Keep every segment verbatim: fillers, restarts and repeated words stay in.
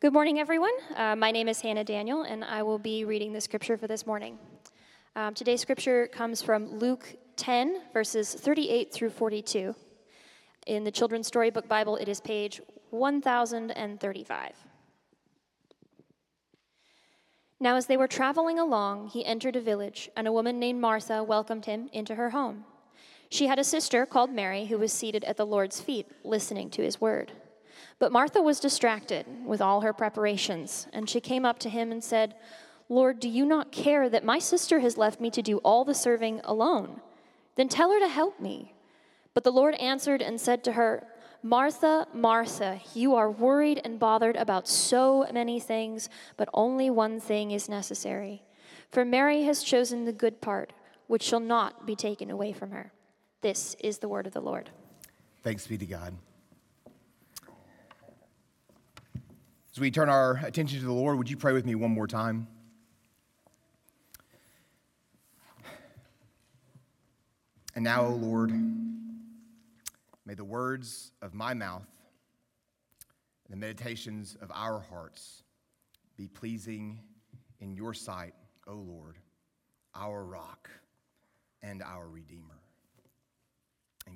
Good morning, everyone. Uh, my name is Hannah Daniel, and I will be reading the scripture for this morning. Um, today's scripture comes from Luke ten, verses thirty-eight through forty-two. In the Children's Storybook Bible, it is page one thousand thirty-five. Now, as they were traveling along, he entered a village, and a woman named Martha welcomed him into her home. She had a sister called Mary who was seated at the Lord's feet, listening to his word. But Martha was distracted with all her preparations, and she came up to him and said, "Lord, do you not care that my sister has left me to do all the serving alone? Then tell her to help me." But the Lord answered and said to her, "Martha, Martha, you are worried and bothered about so many things, but only one thing is necessary. For Mary has chosen the good part, which shall not be taken away from her." This is the word of the Lord. Thanks be to God. As we turn our attention to the Lord, would you pray with me one more time? And now, O Lord, may the words of my mouth and the meditations of our hearts be pleasing in your sight, O Lord, our rock and our Redeemer. Amen.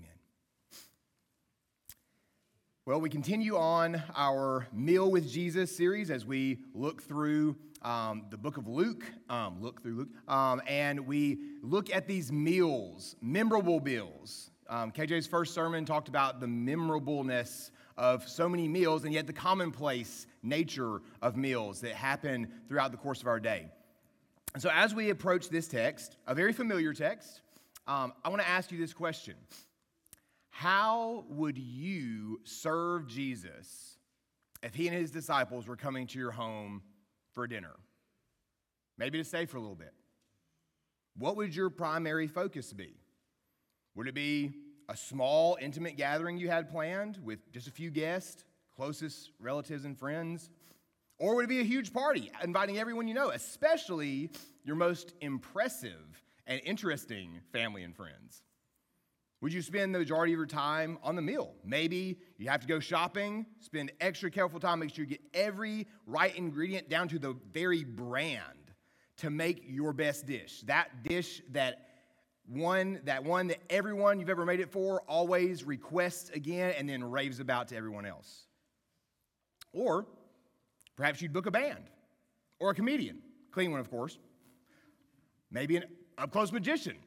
Well, we continue on our Meal with Jesus series as we look through um, the book of Luke, um, look through Luke, um, and we look at these meals, memorable meals. Um, K J's first sermon talked about the memorableness of so many meals and yet the commonplace nature of meals that happen throughout the course of our day. And so as we approach this text, a very familiar text, um, I want to ask you this question. How would you serve Jesus if he and his disciples were coming to your home for dinner? Maybe to stay for a little bit. What would your primary focus be? Would it be a small, intimate gathering you had planned with just a few guests, closest relatives and friends? Or would it be a huge party, inviting everyone you know, especially your most impressive and interesting family and friends? Would you spend the majority of your time on the meal? Maybe you have to go shopping, spend extra careful time, make sure you get every right ingredient down to the very brand to make your best dish. That dish that one, that one that everyone you've ever made it for always requests again and then raves about to everyone else. Or perhaps you'd book a band or a comedian, clean one of course. Maybe an up-close magician.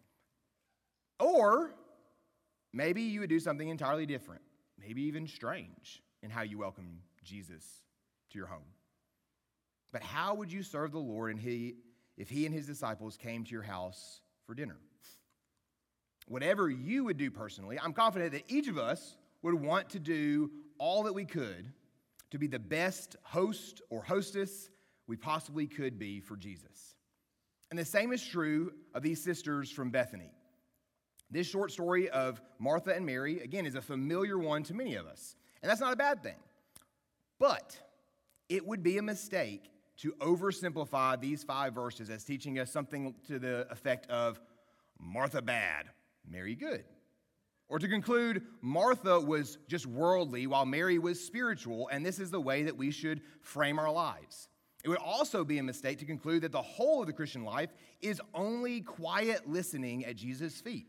Or maybe you would do something entirely different, maybe even strange in how you welcome Jesus to your home. But how would you serve the Lord and he, if he and his disciples came to your house for dinner? Whatever you would do personally, I'm confident that each of us would want to do all that we could to be the best host or hostess we possibly could be for Jesus. And the same is true of these sisters from Bethany. This short story of Martha and Mary, again, is a familiar one to many of us. And that's not a bad thing. But it would be a mistake to oversimplify these five verses as teaching us something to the effect of Martha bad, Mary good. Or to conclude Martha was just worldly while Mary was spiritual, and this is the way that we should frame our lives. It would also be a mistake to conclude that the whole of the Christian life is only quiet listening at Jesus' feet.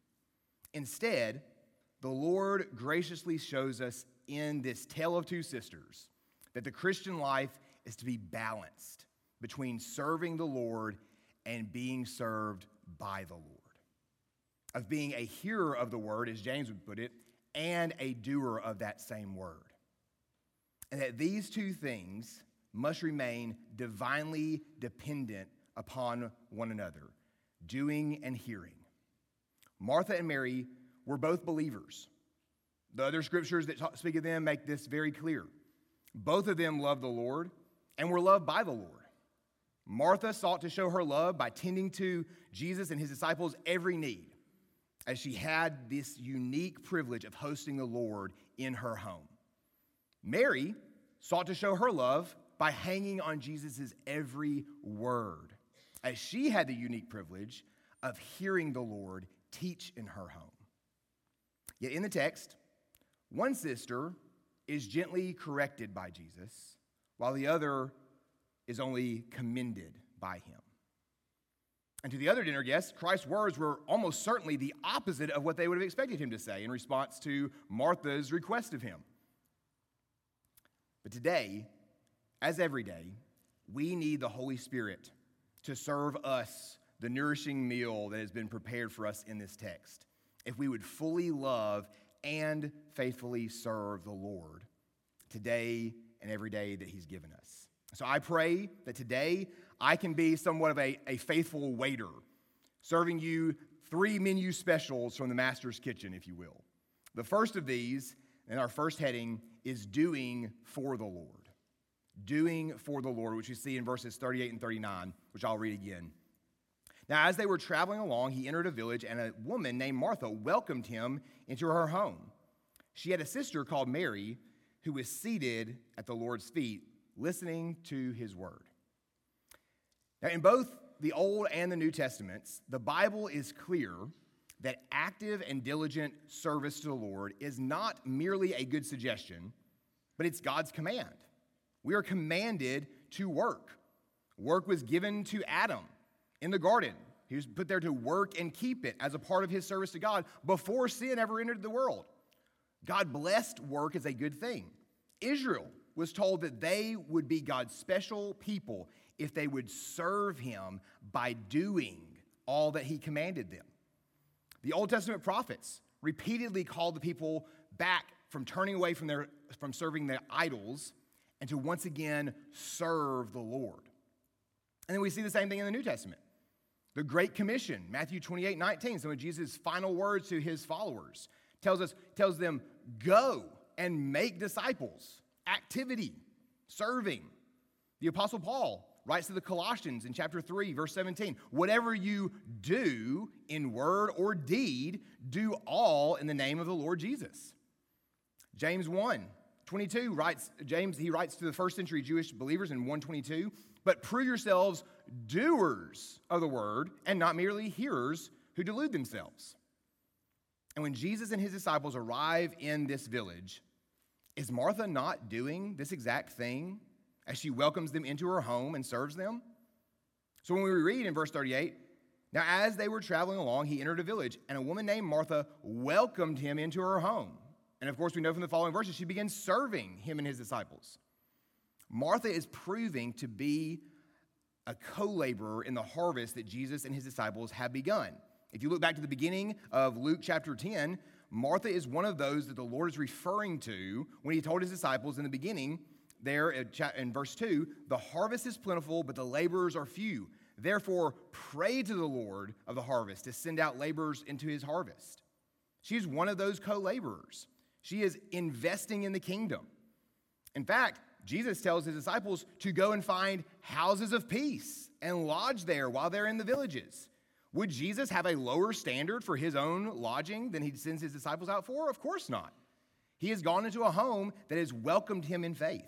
Instead, the Lord graciously shows us in this tale of two sisters that the Christian life is to be balanced between serving the Lord and being served by the Lord. Of being a hearer of the word, as James would put it, and a doer of that same word. And that these two things must remain divinely dependent upon one another, doing and hearing. Martha and Mary were both believers. The other scriptures that speak of them make this very clear. Both of them loved the Lord and were loved by the Lord. Martha sought to show her love by tending to Jesus and his disciples' every need, as she had this unique privilege of hosting the Lord in her home. Mary sought to show her love by hanging on Jesus' every word, as she had the unique privilege of hearing the Lord teach in her home. Yet in the text, one sister is gently corrected by Jesus, while the other is only commended by him. And to the other dinner guests, Christ's words were almost certainly the opposite of what they would have expected him to say in response to Martha's request of him. But today, as every day, we need the Holy Spirit to serve us the nourishing meal that has been prepared for us in this text, if we would fully love and faithfully serve the Lord today and every day that he's given us. So I pray that today I can be somewhat of a, a faithful waiter, serving you three menu specials from the Master's kitchen, if you will. The first of these, and our first heading, is doing for the Lord. Doing for the Lord, which you see in verses thirty-eight and thirty-nine, which I'll read again. Now, as they were traveling along, he entered a village, and a woman named Martha welcomed him into her home. She had a sister called Mary, who was seated at the Lord's feet, listening to his word. Now, in both the Old and the New Testaments, the Bible is clear that active and diligent service to the Lord is not merely a good suggestion, but it's God's command. We are commanded to work. Work was given to Adam in the garden. He was put there to work and keep it as a part of his service to God before sin ever entered the world. God blessed work as a good thing. Israel was told that they would be God's special people if they would serve him by doing all that he commanded them. The Old Testament prophets repeatedly called the people back from turning away from their from serving their idols and to once again serve the Lord. And then we see the same thing in the New Testament. The Great Commission, Matthew twenty-eight nineteen, some of Jesus' final words to his followers, tells us, tells them, go and make disciples. Activity, serving. The Apostle Paul writes to the Colossians in chapter three, verse seventeen, whatever you do in word or deed, do all in the name of the Lord Jesus. James one twenty-two writes, James, he writes to the first century Jewish believers in one twenty-two, but prove yourselves doers of the word and not merely hearers who delude themselves. And when Jesus and his disciples arrive in this village, is Martha not doing this exact thing as she welcomes them into her home and serves them? So when we read in verse thirty-eight, now as they were traveling along, he entered a village, and a woman named Martha welcomed him into her home. And of course, we know from the following verses, she begins serving him and his disciples. Martha is proving to be a co-laborer in the harvest that Jesus and his disciples have begun. If you look back to the beginning of Luke chapter ten, Martha is one of those that the Lord is referring to when he told his disciples in the beginning, there in verse two, the harvest is plentiful, but the laborers are few. Therefore, pray to the Lord of the harvest to send out laborers into his harvest. She's one of those co-laborers. She is investing in the kingdom. In fact, Jesus tells his disciples to go and find houses of peace and lodge there while they're in the villages. Would Jesus have a lower standard for his own lodging than he sends his disciples out for? Of course not. He has gone into a home that has welcomed him in faith.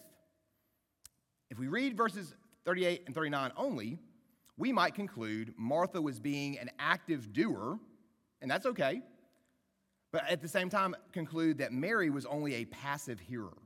If we read verses thirty-eight and thirty-nine only, we might conclude Martha was being an active doer, and that's okay. But at the same time, conclude that Mary was only a passive hearer.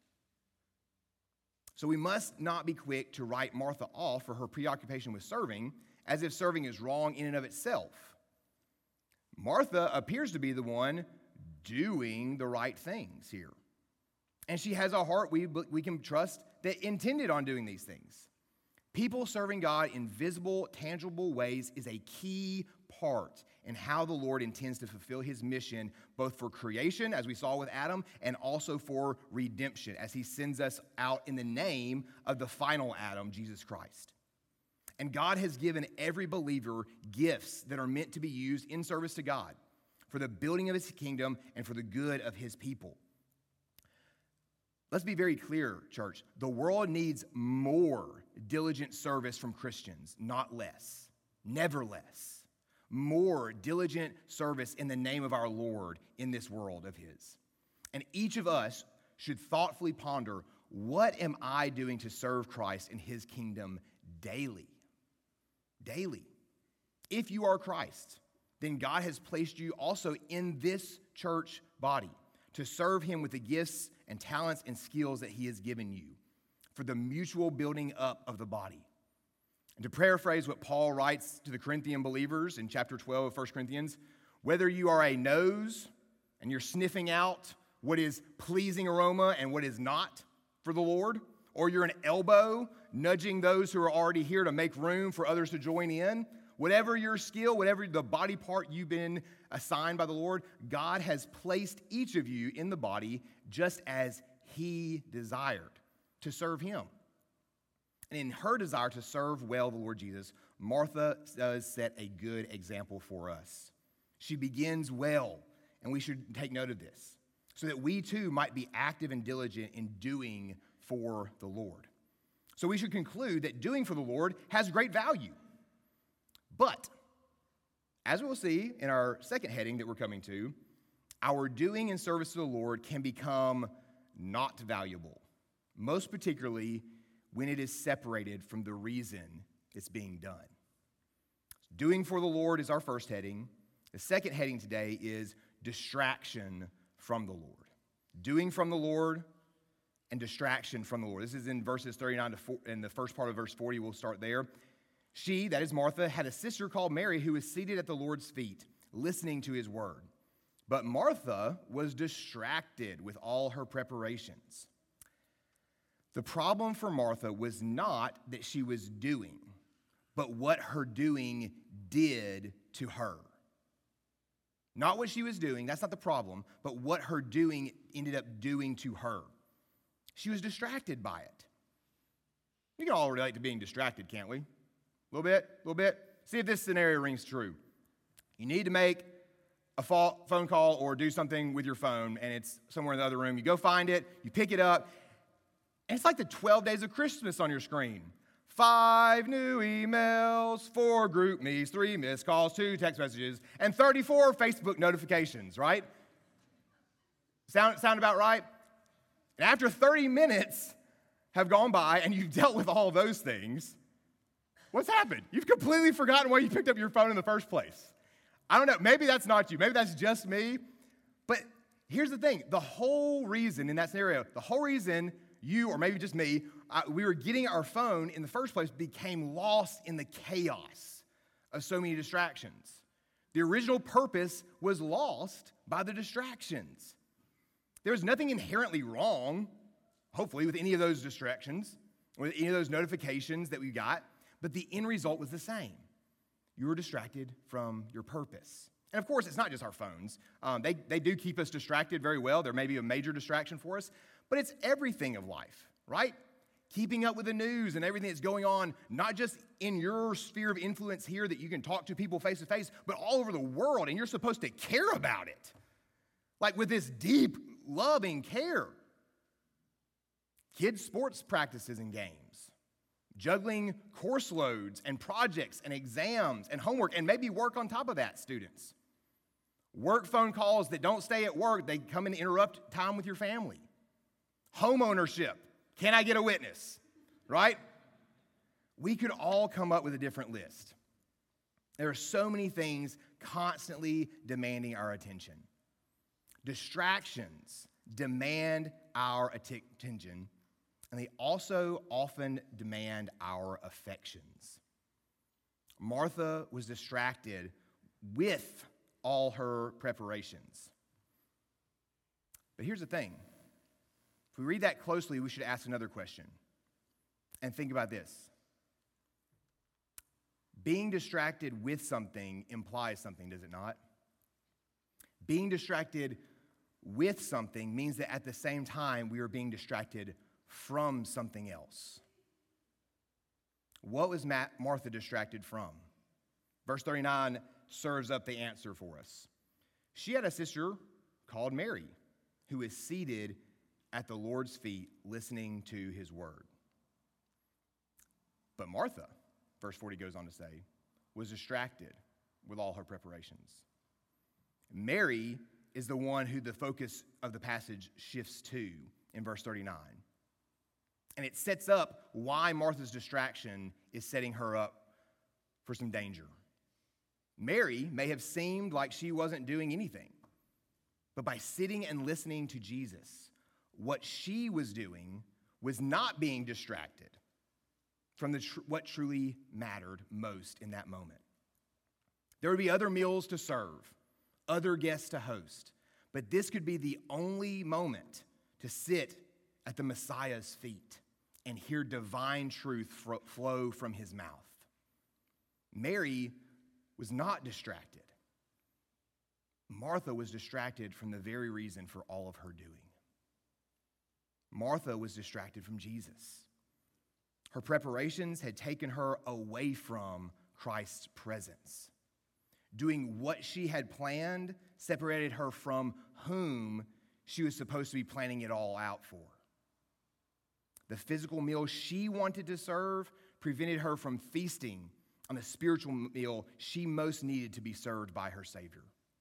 So we must not be quick to write Martha off for her preoccupation with serving, as if serving is wrong in and of itself. Martha appears to be the one doing the right things here. And she has a heart we, we can trust that intended on doing these things. People serving God in visible, tangible ways is a key part in how the Lord intends to fulfill his mission, both for creation, as we saw with Adam, and also for redemption, as he sends us out in the name of the final Adam, Jesus Christ. And God has given every believer gifts that are meant to be used in service to God for the building of his kingdom and for the good of his people. Let's be very clear, church. The world needs more diligent service from Christians, not less. Never less. More diligent service in the name of our Lord in this world of his. And each of us should thoughtfully ponder, what am I doing to serve Christ in his kingdom daily? Daily. If you are Christ, then God has placed you also in this church body to serve him with the gifts and talents and skills that he has given you for the mutual building up of the body. And to paraphrase what Paul writes to the Corinthian believers in chapter twelve of First Corinthians, whether you are a nose and you're sniffing out what is pleasing aroma and what is not for the Lord, or you're an elbow nudging those who are already here to make room for others to join in, whatever your skill, whatever the body part you've been assigned by the Lord, God has placed each of you in the body just as he desired to serve him. And in her desire to serve well the Lord Jesus, Martha does set a good example for us. She begins well, and we should take note of this, so that we too might be active and diligent in doing for the Lord. So we should conclude that doing for the Lord has great value. But, as we'll see in our second heading that we're coming to, our doing in service to the Lord can become not valuable, most particularly when it is separated from the reason it's being done. Doing for the Lord is our first heading. The second heading today is distraction from the Lord. Doing from the Lord and distraction from the Lord. This is in verses thirty-nine to forty, in the first part of verse forty. We'll start there. She, that is Martha, had a sister called Mary who was seated at the Lord's feet, listening to his word. But Martha was distracted with all her preparations. The problem for Martha was not that she was doing, but what her doing did to her. Not what she was doing, that's not the problem, but what her doing ended up doing to her. She was distracted by it. We can all relate to being distracted, can't we? A little bit, a little bit. See if this scenario rings true. You need to make a phone call or do something with your phone, and it's somewhere in the other room. You go find it, you pick it up, and it's like the twelve days of Christmas on your screen. Five new emails, four group me's, three missed calls, two text messages, and thirty-four Facebook notifications, right? Sound, sound about right? And after thirty minutes have gone by and you've dealt with all those things, what's happened? You've completely forgotten why you picked up your phone in the first place. I don't know. Maybe that's not you. Maybe that's just me. But here's the thing. The whole reason in that scenario, the whole reason you, or maybe just me, uh, we were getting our phone in the first place became lost in the chaos of so many distractions. The original purpose was lost by the distractions. There was nothing inherently wrong, hopefully, with any of those distractions, with any of those notifications that we got, but the end result was the same. You were distracted from your purpose. And of course, it's not just our phones. Um, they, they do keep us distracted very well. There may be a major distraction for us, but it's everything of life, right? Keeping up with the news and everything that's going on, not just in your sphere of influence here that you can talk to people face to face, but all over the world, and you're supposed to care about it. Like with this deep, loving care. Kids' sports practices and games. Juggling course loads and projects and exams and homework, and maybe work on top of that, students. Work phone calls that don't stay at work, they come and interrupt time with your family. Home ownership. Can I get a witness? Right? We could all come up with a different list. There are so many things constantly demanding our attention. Distractions demand our attention, and they also often demand our affections. Martha was distracted with all her preparations. But here's the thing. If we read that closely, we should ask another question. And think about this. Being distracted with something implies something, does it not? Being distracted with something means that at the same time we are being distracted from something else. What was Martha distracted from? Verse thirty-nine serves up the answer for us. She had a sister called Mary who is seated at the Lord's feet listening to his word. But Martha, verse forty goes on to say, was distracted with all her preparations. Mary is the one who the focus of the passage shifts to in verse thirty-nine. And it sets up why Martha's distraction is setting her up for some danger. Mary may have seemed like she wasn't doing anything, but by sitting and listening to Jesus, what she was doing was not being distracted from the tr- what truly mattered most in that moment. There would be other meals to serve, other guests to host, but this could be the only moment to sit at the Messiah's feet and hear divine truth fro- flow from his mouth. Mary was not distracted. Martha was distracted from the very reason for all of her doing. Martha was distracted from Jesus. Her preparations had taken her away from Christ's presence. Doing what she had planned separated her from whom she was supposed to be planning it all out for. The physical meal she wanted to serve prevented her from feasting on the spiritual meal she most needed to be served by her Savior.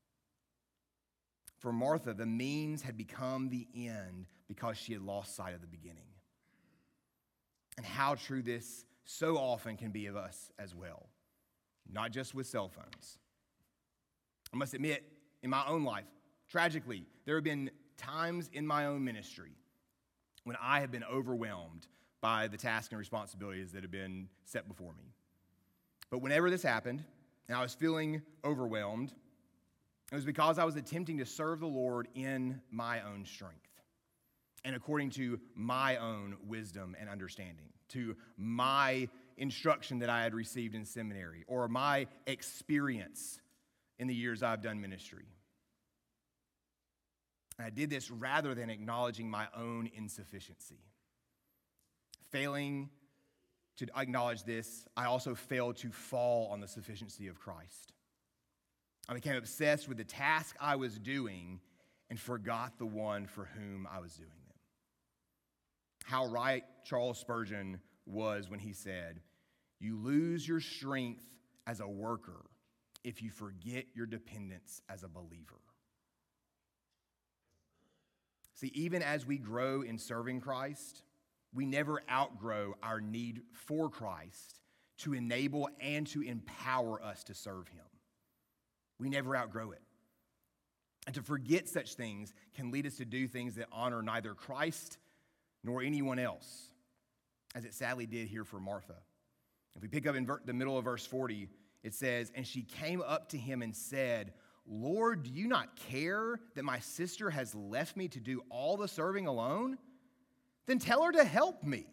For Martha, the means had become the end because she had lost sight of the beginning. And how true this so often can be of us as well, not just with cell phones. I must admit, in my own life, tragically, there have been times in my own ministry when I have been overwhelmed by the tasks and responsibilities that have been set before me. But whenever this happened, and I was feeling overwhelmed, it was because I was attempting to serve the Lord in my own strength and according to my own wisdom and understanding, to my instruction that I had received in seminary or my experience in the years I've done ministry. And I did this rather than acknowledging my own insufficiency. Failing to acknowledge this, I also failed to fall on the sufficiency of Christ. I became obsessed with the task I was doing and forgot the one for whom I was doing them. How right Charles Spurgeon was when he said, "You lose your strength as a worker if you forget your dependence as a believer." See, even as we grow in serving Christ, we never outgrow our need for Christ to enable and to empower us to serve him. We never outgrow it. And to forget such things can lead us to do things that honor neither Christ nor anyone else, as it sadly did here for Martha. If we pick up in ver- the middle of verse forty, it says, "And she came up to him and said, 'Lord, do you not care that my sister has left me to do all the serving alone? Then tell her to help me.'"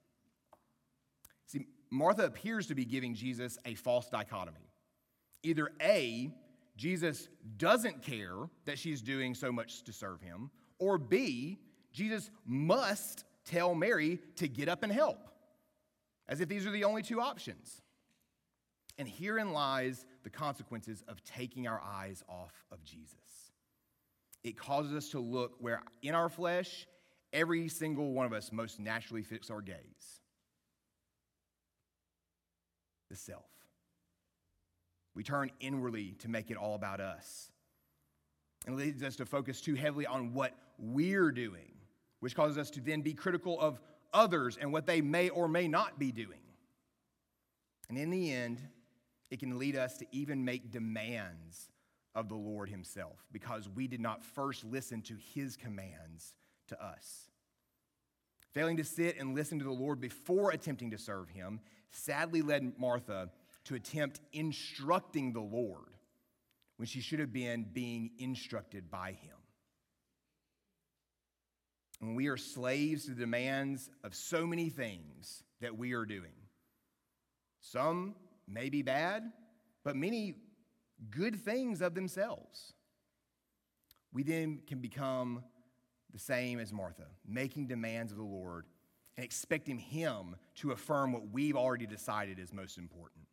See, Martha appears to be giving Jesus a false dichotomy. Either A, Jesus doesn't care that she's doing so much to serve him, or B, Jesus must tell Mary to get up and help, as if these are the only two options. And herein lies the consequences of taking our eyes off of Jesus. It causes us to look where in our flesh, every single one of us most naturally fix our gaze. The self. We turn inwardly to make it all about us. And it leads us to focus too heavily on what we're doing, which causes us to then be critical of others and what they may or may not be doing. And in the end, it can lead us to even make demands of the Lord himself because we did not first listen to his commands to us. Failing to sit and listen to the Lord before attempting to serve him sadly led Martha to attempt instructing the Lord when she should have been being instructed by him. When we are slaves to the demands of so many things that we are doing, some may be bad, but many good things of themselves, we then can become the same as Martha, making demands of the Lord and expecting him to affirm what we've already decided is most important.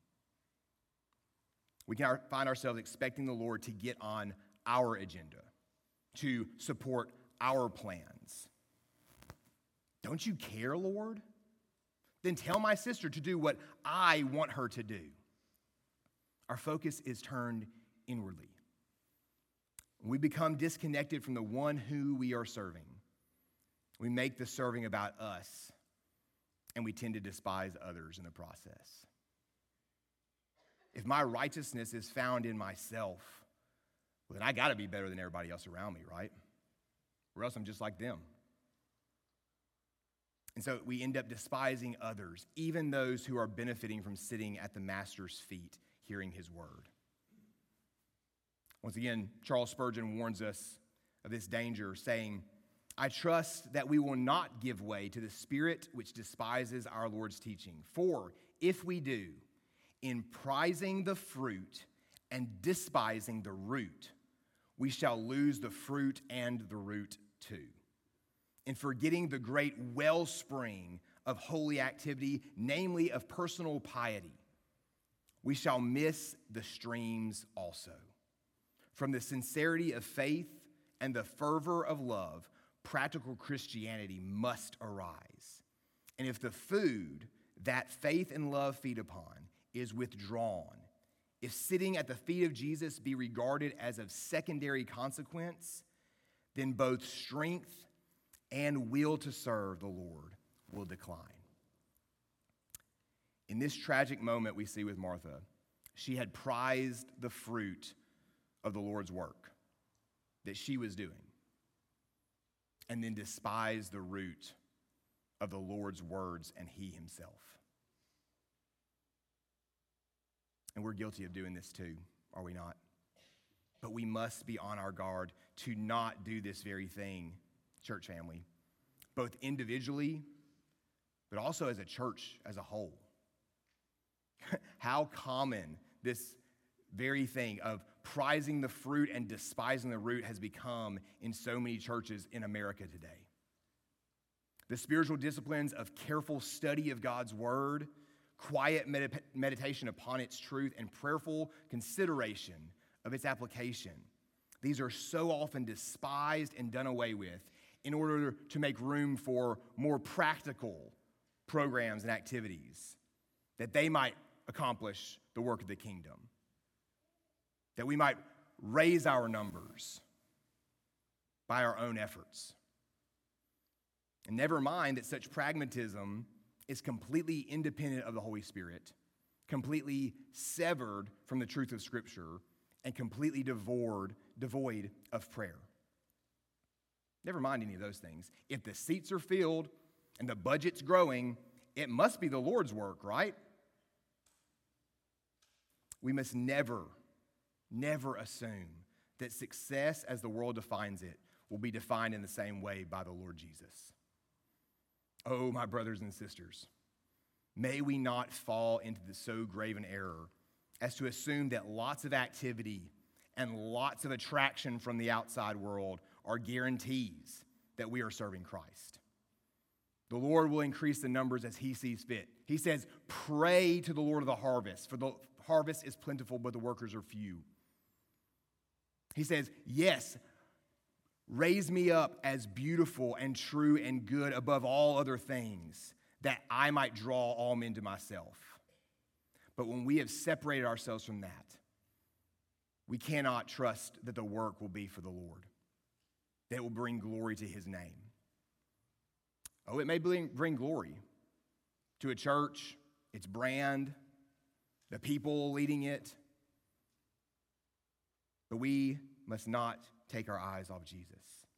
We can find ourselves expecting the Lord to get on our agenda, to support our plans. Don't you care, Lord? Then tell my sister to do what I want her to do. Our focus is turned inwardly. We become disconnected from the one who we are serving. We make the serving about us, and we tend to despise others in the process. If my righteousness is found in myself, well, then I got to be better than everybody else around me, right? Or else I'm just like them. And so we end up despising others, even those who are benefiting from sitting at the master's feet, hearing his word. Once again, Charles Spurgeon warns us of this danger, saying, I trust that we will not give way to the spirit which despises our Lord's teaching. For if we do, in prizing the fruit and despising the root, we shall lose the fruit and the root too. In forgetting the great wellspring of holy activity, namely of personal piety, we shall miss the streams also. From the sincerity of faith and the fervor of love, practical Christianity must arise. And if the food that faith and love feed upon is withdrawn, if sitting at the feet of Jesus be regarded as of secondary consequence, then both strength and will to serve the Lord will decline. In this tragic moment we see with Martha, she had prized the fruit of the Lord's work that she was doing, and then despised the root of the Lord's words and he himself. And we're guilty of doing this too, are we not? But we must be on our guard to not do this very thing, church family, both individually, but also as a church as a whole. How common this very thing of prizing the fruit and despising the root has become in so many churches in America today. The spiritual disciplines of careful study of God's word, quiet med- meditation upon its truth, and prayerful consideration of its application. These are so often despised and done away with in order to make room for more practical programs and activities that they might accomplish the work of the kingdom, that we might raise our numbers by our own efforts. And never mind that such pragmatism is completely independent of the Holy Spirit, completely severed from the truth of Scripture, and completely devoid, devoid of prayer. Never mind any of those things. If the seats are filled and the budget's growing, it must be the Lord's work, right? We must never, never assume that success as the world defines it will be defined in the same way by the Lord Jesus. Oh, my brothers and sisters, may we not fall into the so grave an error as to assume that lots of activity and lots of attraction from the outside world are guarantees that we are serving Christ. The Lord will increase the numbers as he sees fit. He says, pray to the Lord of the harvest, for the harvest is plentiful, but the workers are few. He says, yes, raise me up as beautiful and true and good above all other things, that I might draw all men to myself. But when we have separated ourselves from that, we cannot trust that the work will be for the Lord, that it will bring glory to his name. Oh, it may bring, bring glory to a church, its brand, the people leading it, but we must not take our eyes off Jesus.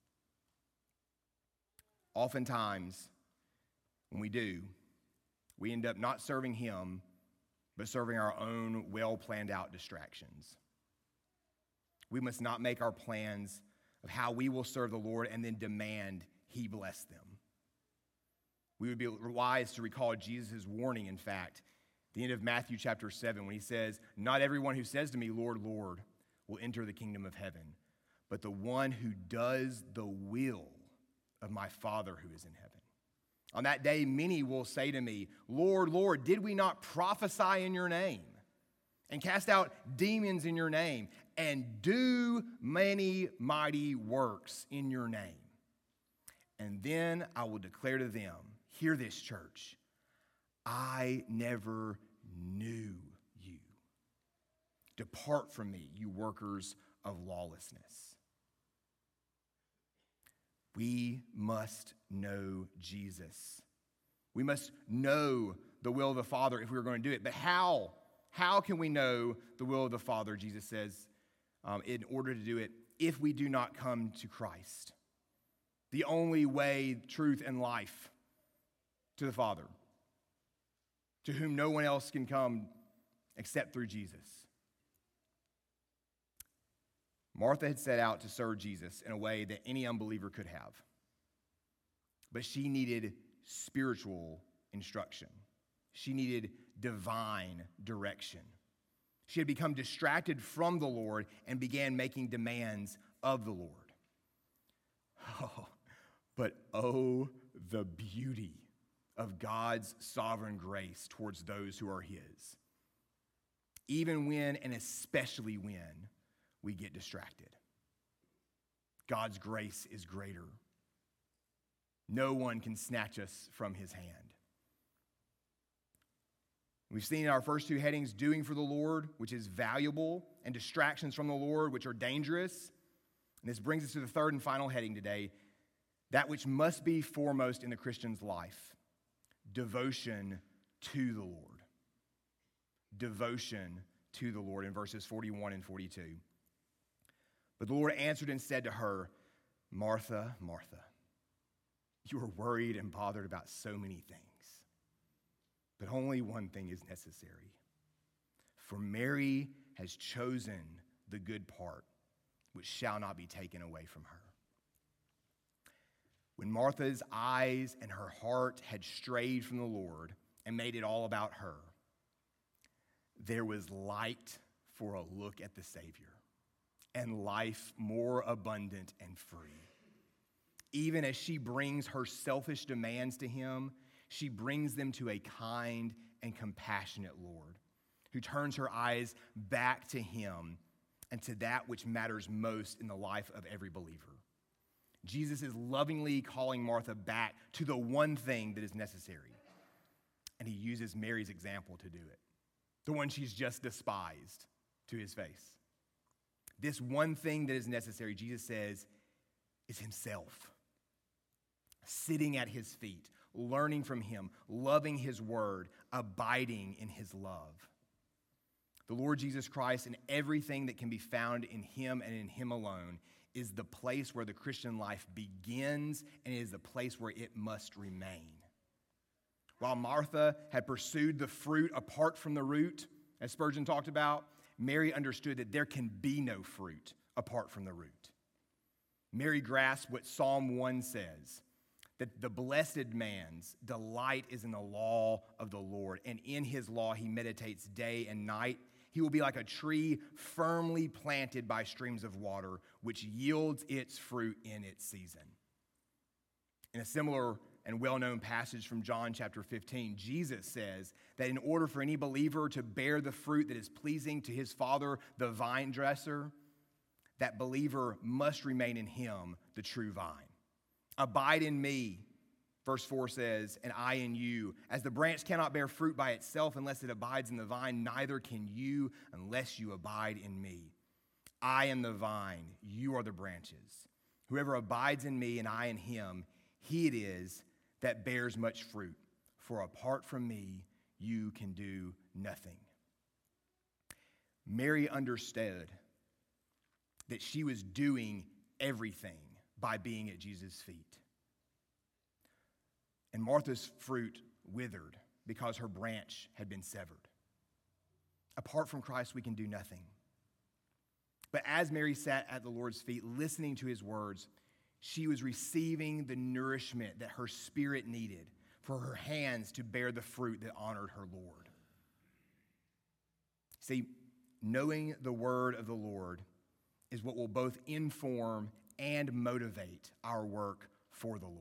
Oftentimes, when we do, we end up not serving him, but serving our own well-planned out distractions. We must not make our plans of how we will serve the Lord and then demand he bless them. We would be wise to recall Jesus' warning, in fact, at the end of Matthew chapter seven, when he says, not everyone who says to me, Lord, Lord, will enter the kingdom of heaven, but the one who does the will of my Father who is in heaven. On that day, many will say to me, Lord, Lord, did we not prophesy in your name and cast out demons in your name and do many mighty works in your name? And then I will declare to them, hear this, church, I never knew you. Depart from me, you workers of lawlessness. We must know Jesus. We must know the will of the Father if we are going to do it. But how? How can we know the will of the Father, Jesus says, um, in order to do it, if we do not come to Christ? The only way, truth, and life to the Father, to whom no one else can come except through Jesus. Martha had set out to serve Jesus in a way that any unbeliever could have. But she needed spiritual instruction. She needed divine direction. She had become distracted from the Lord and began making demands of the Lord. Oh, but oh, the beauty of God's sovereign grace towards those who are his. Even when, and especially when, we get distracted. God's grace is greater. No one can snatch us from his hand. We've seen in our first two headings, doing for the Lord, which is valuable, and distractions from the Lord, which are dangerous. And this brings us to the third and final heading today, that which must be foremost in the Christian's life, devotion to the Lord. Devotion to the Lord in verses forty-one and forty-two. But the Lord answered and said to her, Martha, Martha, you are worried and bothered about so many things. But only one thing is necessary. For Mary has chosen the good part, which shall not be taken away from her. When Martha's eyes and her heart had strayed from the Lord and made it all about her, there was light for a look at the Savior and life more abundant and free. Even as she brings her selfish demands to him, she brings them to a kind and compassionate Lord who turns her eyes back to him and to that which matters most in the life of every believer. Jesus is lovingly calling Martha back to the one thing that is necessary. And he uses Mary's example to do it, the one she's just despised to his face. This one thing that is necessary, Jesus says, is himself. Sitting at his feet, learning from him, loving his word, abiding in his love. The Lord Jesus Christ and everything that can be found in him and in him alone is the place where the Christian life begins and is the place where it must remain. While Martha had pursued the fruit apart from the root, as Spurgeon talked about, Mary understood that there can be no fruit apart from the root. Mary grasped what Psalm one says, that the blessed man's delight is in the law of the Lord, and in his law he meditates day and night. He will be like a tree firmly planted by streams of water, which yields its fruit in its season. In a similar and well-known passage from John chapter fifteen, Jesus says that in order for any believer to bear the fruit that is pleasing to his Father, the vine dresser, that believer must remain in him, the true vine. Abide in me, verse four says, and I in you. As the branch cannot bear fruit by itself unless it abides in the vine, neither can you unless you abide in me. I am the vine, you are the branches. Whoever abides in me and I in him, he it is that bears much fruit. For apart from me, you can do nothing. Mary understood that she was doing everything by being at Jesus' feet. And Martha's fruit withered because her branch had been severed. Apart from Christ, we can do nothing. But as Mary sat at the Lord's feet, listening to his words, she was receiving the nourishment that her spirit needed for her hands to bear the fruit that honored her Lord. See, knowing the word of the Lord is what will both inform and motivate our work for the Lord.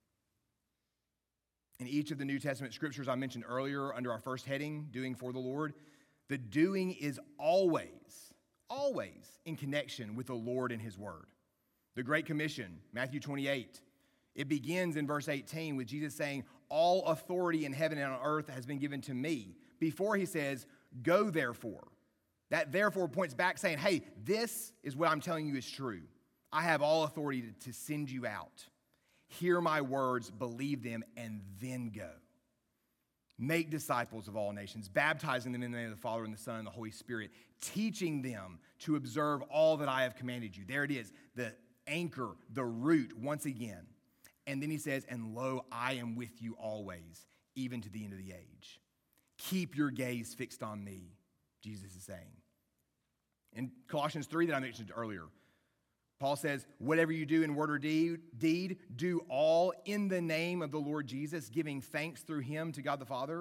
In each of the New Testament scriptures I mentioned earlier under our first heading, doing for the Lord, the doing is always, always in connection with the Lord and his word. The Great Commission, Matthew twenty-eight, it begins in verse eighteen with Jesus saying, all authority in heaven and on earth has been given to me. Before he says, go therefore. That therefore points back saying, hey, this is what I'm telling you is true. I have all authority to, to send you out. Hear my words, believe them, and then go. Make disciples of all nations, baptizing them in the name of the Father and the Son and the Holy Spirit, teaching them to observe all that I have commanded you. There it is, the anchor, the root, once again. And then he says, and lo, I am with you always, even to the end of the age. Keep your gaze fixed on me, Jesus is saying. In Colossians three that I mentioned earlier, Paul says, whatever you do in word or deed, deed, do all in the name of the Lord Jesus, giving thanks through him to God the Father.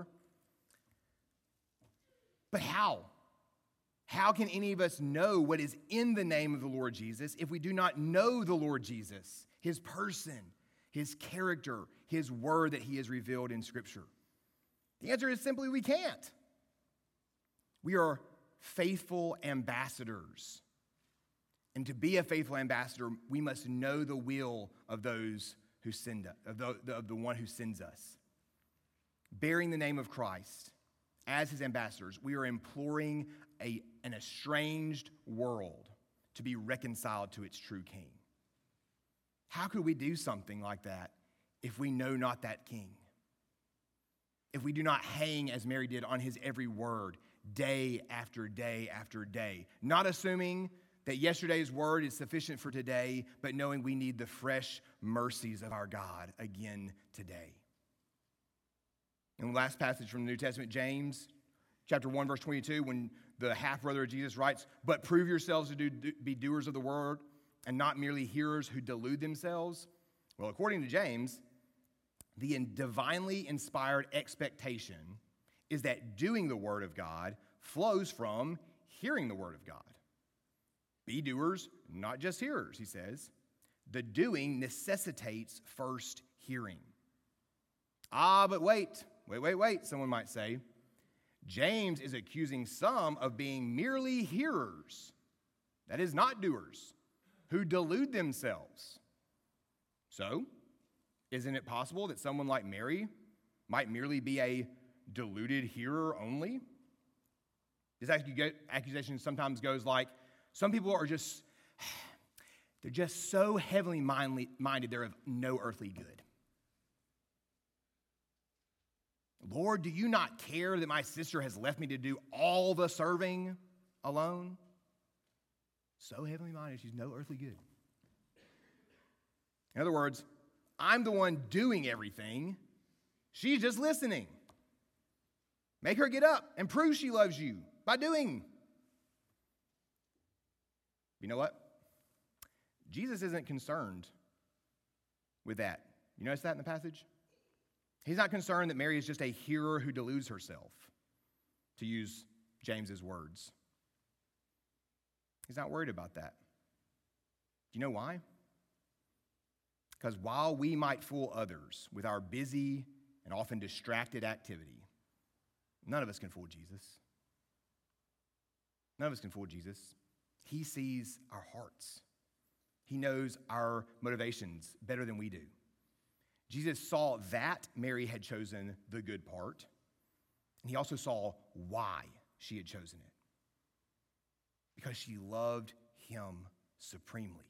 But how? How can any of us know what is in the name of the Lord Jesus if we do not know the Lord Jesus, his person, his character, his word that he has revealed in Scripture? The answer is simply we can't. We are faithful ambassadors. And to be a faithful ambassador, we must know the will of those who send us, of the, of the one who sends us. Bearing the name of Christ as his ambassadors, we are imploring a, an estranged world to be reconciled to its true king. How could we do something like that if we know not that king? If we do not hang, as Mary did, on his every word, day after day after day, not assuming that yesterday's word is sufficient for today, but knowing we need the fresh mercies of our God again today. In the last passage from the New Testament, James, chapter one, verse twenty-two, when the half-brother of Jesus writes, but prove yourselves to do, do, be doers of the word and not merely hearers who delude themselves. Well, according to James, the divinely inspired expectation is that doing the word of God flows from hearing the word of God. Be doers, not just hearers, he says. The doing necessitates first hearing. Ah, but wait, wait, wait, wait, someone might say. James is accusing some of being merely hearers, that is, not doers, who delude themselves. So, isn't it possible that someone like Mary might merely be a deluded hearer only? This accusation sometimes goes like, some people are just, they're just so heavenly minded, they're of no earthly good. Lord, do you not care that my sister has left me to do all the serving alone? So heavenly minded, she's no earthly good. In other words, I'm the one doing everything. She's just listening. Make her get up and prove she loves you by doing. You know what? Jesus isn't concerned with that. You notice that in the passage? He's not concerned that Mary is just a hearer who deludes herself, to use James's words. He's not worried about that. Do you know why? Because while we might fool others with our busy and often distracted activity, none of us can fool Jesus. None of us can fool Jesus. He sees our hearts. He knows our motivations better than we do. Jesus saw that Mary had chosen the good part, and he also saw why she had chosen it. Because she loved him supremely.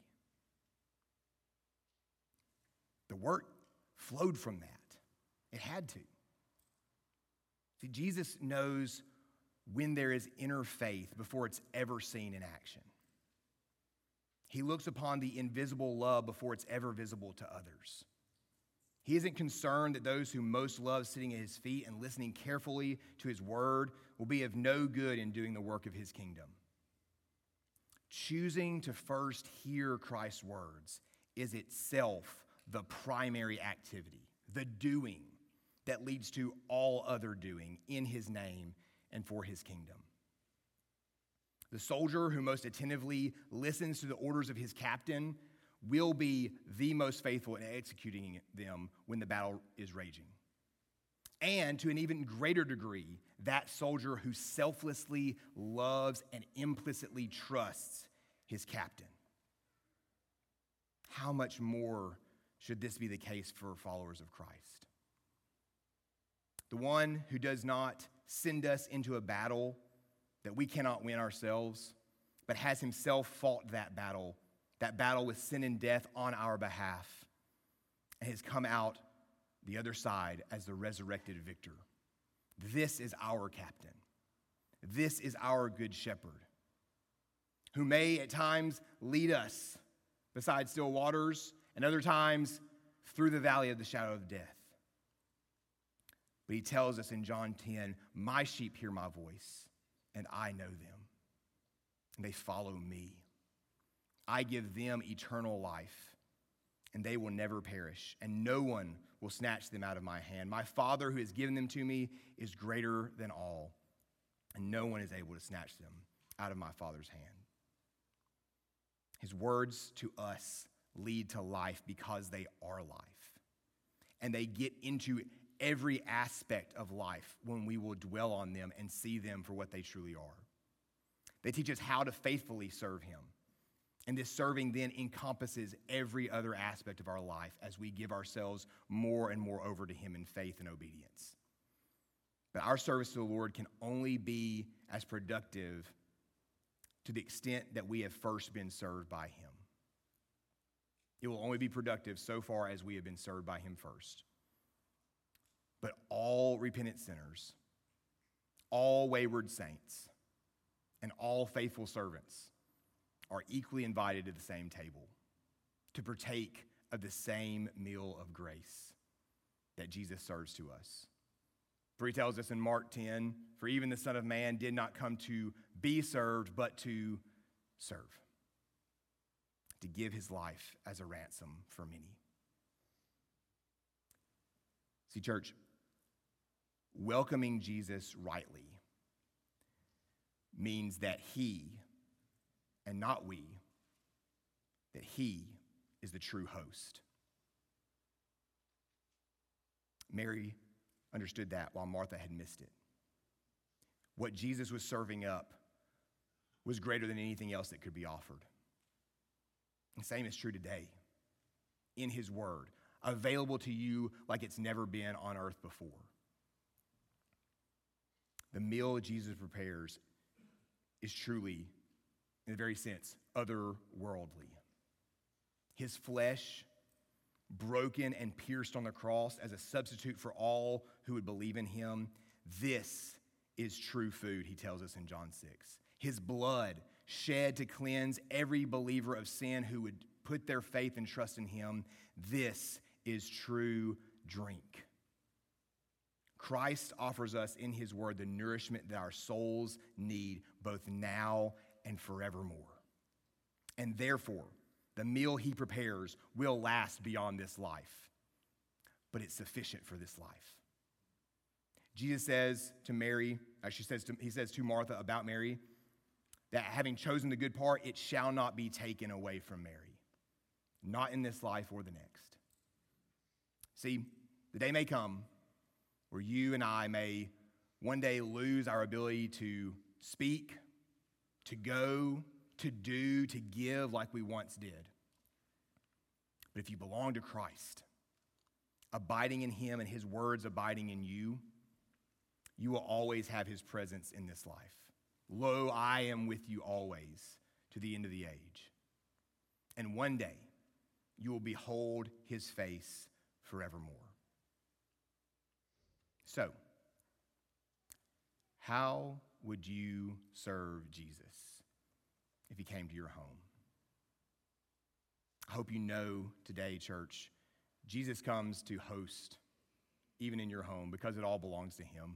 The work flowed from that. It had to. See, Jesus knows when there is inner faith before it's ever seen in action. He looks upon the invisible love before it's ever visible to others. He isn't concerned that those who most love sitting at his feet and listening carefully to his word will be of no good in doing the work of his kingdom. Choosing to first hear Christ's words is itself the primary activity, the doing that leads to all other doing in his name and for his kingdom. The soldier who most attentively listens to the orders of his captain will be the most faithful in executing them when the battle is raging. And to an even greater degree, that soldier who selflessly loves and implicitly trusts his captain. How much more should this be the case for followers of Christ? The one who does not send us into a battle that we cannot win ourselves, but has himself fought that battle, that battle with sin and death on our behalf, and has come out the other side as the resurrected victor. This is our captain. This is our good shepherd, who may at times lead us beside still waters, and other times through the valley of the shadow of death. But he tells us in John ten, my sheep hear my voice, and I know them, and they follow me. I give them eternal life, and they will never perish, and no one will snatch them out of my hand. My Father who has given them to me is greater than all, and no one is able to snatch them out of my Father's hand. His words to us lead to life because they are life, and they get into every aspect of life when we will dwell on them and see them for what they truly are. They teach us how to faithfully serve him. And this serving then encompasses every other aspect of our life as we give ourselves more and more over to him in faith and obedience. But our service to the Lord can only be as productive to the extent that we have first been served by him. It will only be productive so far as we have been served by him first. But all repentant sinners, all wayward saints, and all faithful servants are equally invited to the same table to partake of the same meal of grace that Jesus serves to us. For he tells us in Mark ten, for even the Son of Man did not come to be served, but to serve, to give his life as a ransom for many. See, church, welcoming Jesus rightly means that he, and not we, that he is the true host. Mary understood that while Martha had missed it. What Jesus was serving up was greater than anything else that could be offered. The same is true today in his word, available to you like it's never been on earth before. The meal Jesus prepares is truly, in the very sense, otherworldly. His flesh, broken and pierced on the cross as a substitute for all who would believe in him. This is true food, he tells us in John six. His blood shed to cleanse every believer of sin who would put their faith and trust in him. This is true drink. Christ offers us in his word the nourishment that our souls need both now and forevermore. And therefore, the meal he prepares will last beyond this life, but it's sufficient for this life. Jesus says to Mary, actually says to, he says to Martha about Mary, that having chosen the good part, it shall not be taken away from Mary, not in this life or the next. See, the day may come where you and I may one day lose our ability to speak, to go, to do, to give like we once did. But if you belong to Christ, abiding in him and his words abiding in you, you will always have his presence in this life. Lo, I am with you always to the end of the age. And one day, you will behold his face forevermore. So, how would you serve Jesus if he came to your home? I hope you know today, church, Jesus comes to host even in your home because it all belongs to him.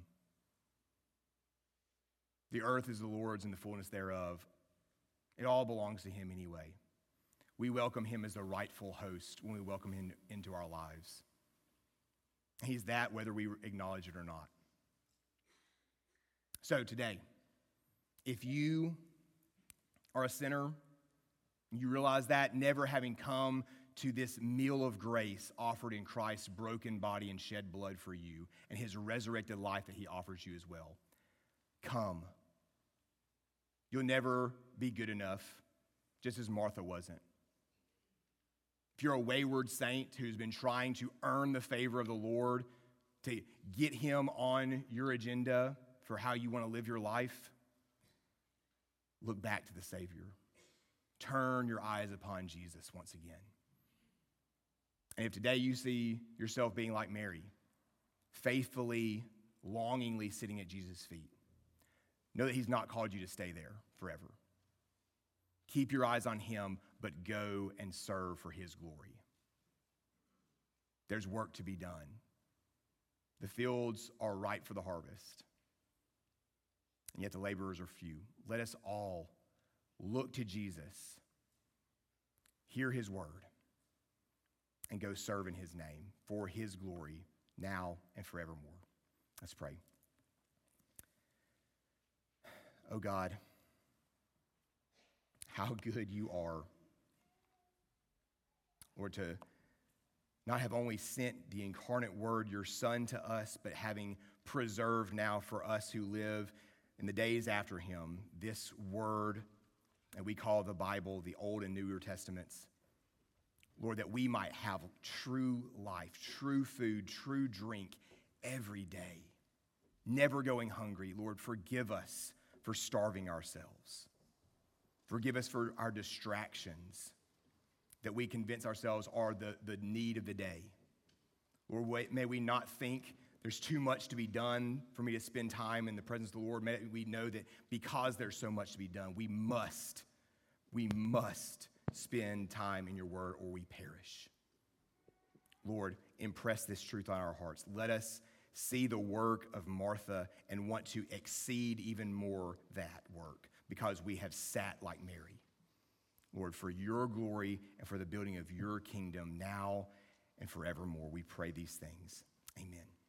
The earth is the Lord's and the fullness thereof. It all belongs to him anyway. We welcome him as the rightful host when we welcome him into our lives. He's that whether we acknowledge it or not. So today, if you are a sinner, you realize that, never having come to this meal of grace offered in Christ's broken body and shed blood for you, and his resurrected life that he offers you as well, come. You'll never be good enough, just as Martha wasn't. If you're a wayward saint who's been trying to earn the favor of the Lord, to get him on your agenda for how you want to live your life, look back to the Savior. Turn your eyes upon Jesus once again. And if today you see yourself being like Mary, faithfully, longingly sitting at Jesus' feet, know that he's not called you to stay there forever. Keep your eyes on him, but go and serve for his glory. There's work to be done. The fields are ripe for the harvest, and yet the laborers are few. Let us all look to Jesus, hear his word, and go serve in his name for his glory now and forevermore. Let's pray. Oh God, how good you are, Lord, to not have only sent the incarnate word, your son, to us, but having preserved now for us who live in the days after him, this word that we call the Bible, the Old and Newer Testaments. Lord, that we might have true life, true food, true drink every day, never going hungry. Lord, forgive us for starving ourselves. Forgive us for our distractions that we convince ourselves are the, the need of the day. Lord, may we not think there's too much to be done for me to spend time in the presence of the Lord. May we know that because there's so much to be done, we must, we must spend time in your word or we perish. Lord, impress this truth on our hearts. Let us see the work of Martha and want to exceed even more that work because we have sat like Mary. Lord, for your glory and for the building of your kingdom now and forevermore, we pray these things. Amen.